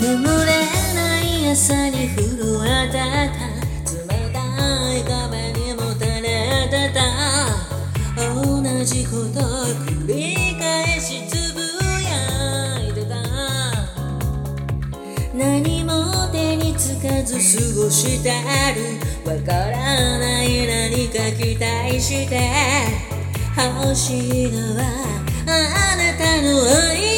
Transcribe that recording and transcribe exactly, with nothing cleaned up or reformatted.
眠れない朝に震えてた冷たい壁にもたれてた同じことを繰り返しつぶやいてた何も手につかず過ごしてるわからない何か期待して欲しいのはあなたの愛